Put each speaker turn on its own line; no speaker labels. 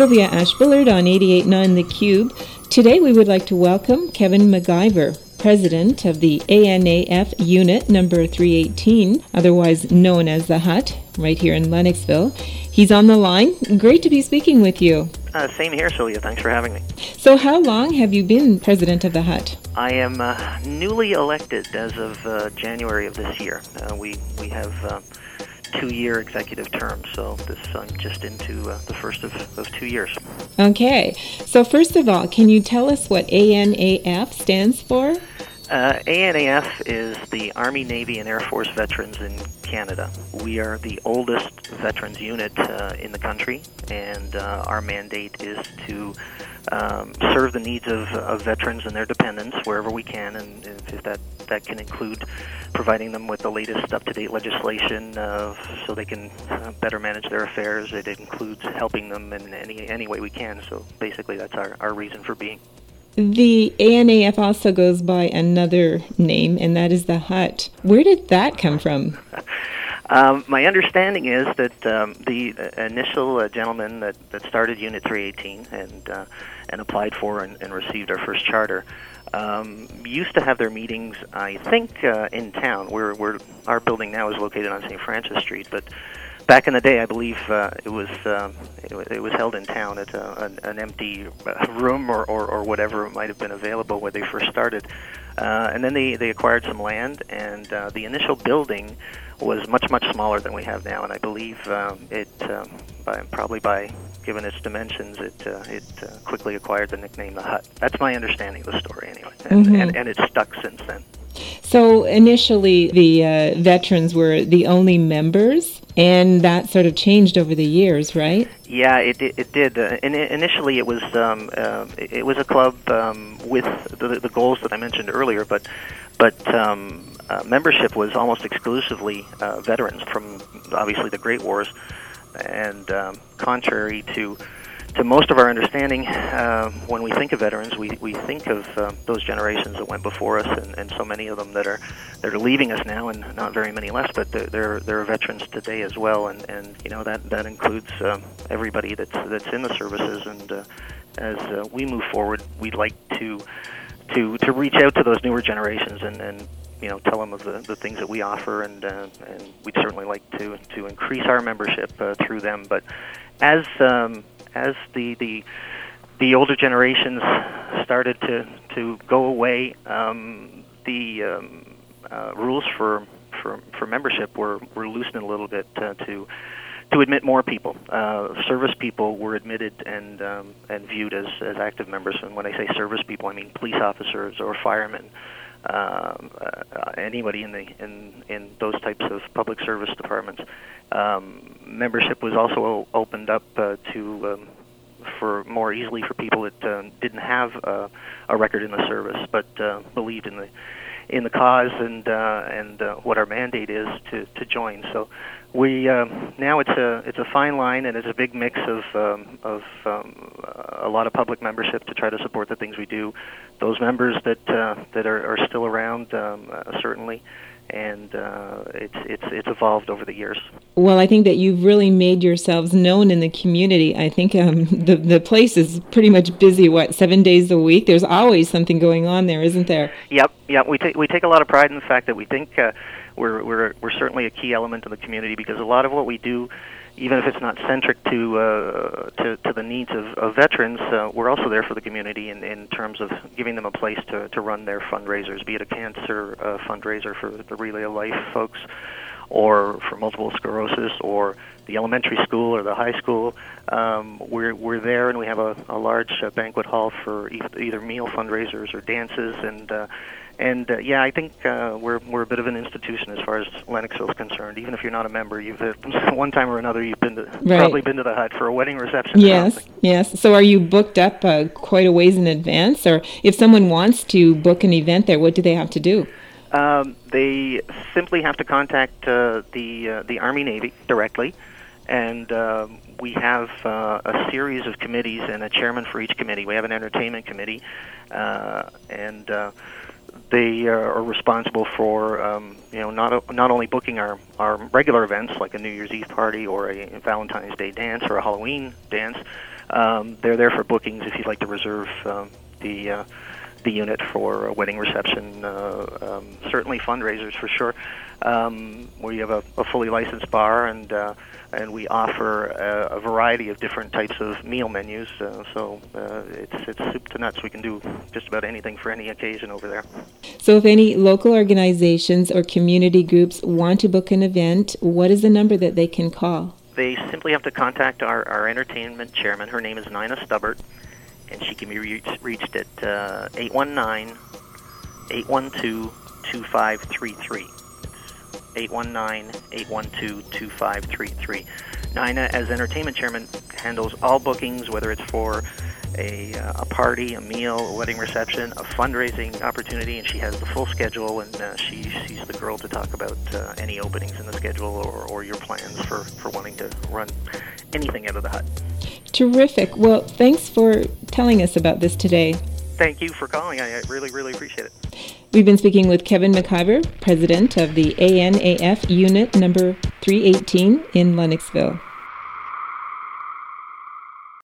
Sylvia Ashbillard on 88.9 The Cube. Today we would like to welcome Kevin McIver, President of the ANAF Unit number 318, otherwise known as the Hut, right here in Lennoxville. He's on the line. Great to be speaking with you.
Same here, Sylvia. Thanks for having me.
So how long have you been President of the Hut?
I am newly elected as of January of this year. We have 2-year executive terms, so I'm just into the first of 2 years.
Okay. So first of all, can you tell us what ANAF stands for?
ANAF is the Army, Navy, and Air Force veterans in Canada. We are the oldest veterans unit in the country, and our mandate is to serve the needs of veterans and their dependents wherever we can, and if that can include providing them with the latest up-to-date legislation so they can better manage their affairs. It includes helping them in any way we can. So basically that's our reason for being.
The ANAF also goes by another name, and that is the Hut. Where did that come from?
My understanding is that the initial gentleman that started Unit 318 and applied for and received our first charter used to have their meetings, I think, in town. Our building now is located on St. Francis Street, but back in the day, I believe it was held in town at an empty room or whatever might have been available where they first started. And then they acquired some land, and the initial building was much smaller than we have now. And I believe given its dimensions, it quickly acquired the nickname the Hut. That's my understanding of the story, anyway, and it's stuck since then.
So initially, the veterans were the only members, and that sort of changed over the years, right?
Yeah, it did. Initially, it was a club with the goals that I mentioned earlier, but membership was almost exclusively veterans from obviously the Great Wars, and contrary to most of our understanding, when we think of veterans, we think of those generations that went before us, and so many of them that are leaving us now, and not very many left. But there are veterans today as well, and you know that includes everybody that's in the services. And as we move forward, we'd like to reach out to those newer generations and you know, tell them of the things that we offer, and we'd certainly like to increase our membership through them. But as the older generations started to go away, the rules for membership were loosened a little bit to admit more people. Service people were admitted and viewed as active members. And when I say service people, I mean police officers or firemen. Anybody in those types of public service departments. Membership was also opened up for more easily for people that didn't have a record in the service, but believed in the cause and what our mandate is to join. So we now it's a fine line, and it's a big mix of a lot of public membership to try to support the things we do. Those members that are still around, certainly, and it's evolved over the years.
Well, I think that you've really made yourselves known in the community. I think the place is pretty much busy. 7 days a week? There's always something going on there, isn't there?
Yep. We take a lot of pride in the fact that we think we're certainly a key element of the community, because a lot of what we do, even if it's not centric to the needs of veterans, we're also there for the community in terms of giving them a place to run their fundraisers, be it a cancer fundraiser for the Relay of Life folks, or for multiple sclerosis, or the elementary school or the high school. We're there, and we have a large banquet hall for either meal fundraisers or dances, and I think we're a bit of an institution as far as Lennoxville is concerned. Even if you're not a member, you've one time or another you've probably been to the Hut for a wedding reception.
Yes. So are you booked up quite a ways in advance, or if someone wants to book an event there, what do they have to do?
They simply have to contact the Army Navy directly, and we have a series of committees and a chairman for each committee. We have an entertainment committee, and They are responsible for, not only booking our regular events like a New Year's Eve party or a Valentine's Day dance or a Halloween dance. They're there for bookings if you'd like to reserve the unit for a wedding reception, certainly fundraisers for sure. We have a fully licensed bar, and we offer a variety of different types of meal menus. So it's soup to nuts. We can do just about anything for any occasion over there.
So if any local organizations or community groups want to book an event, what is the number that they can call?
They simply have to contact our entertainment chairman. Her name is Nina Stubbert, and she can be reached at 819-812-2533. 819-812-2533. Nina, as entertainment chairman, handles all bookings, whether it's for a party, a meal, a wedding reception, a fundraising opportunity, and she has the full schedule, and she's the girl to talk about any openings in the schedule or your plans for wanting to run anything out of the hut.
Terrific. Well, thanks for telling us about this today.
Thank you for calling. I really, really appreciate it.
We've been speaking with Kevin McIver, president of the ANAF Unit number 318 in Lennoxville.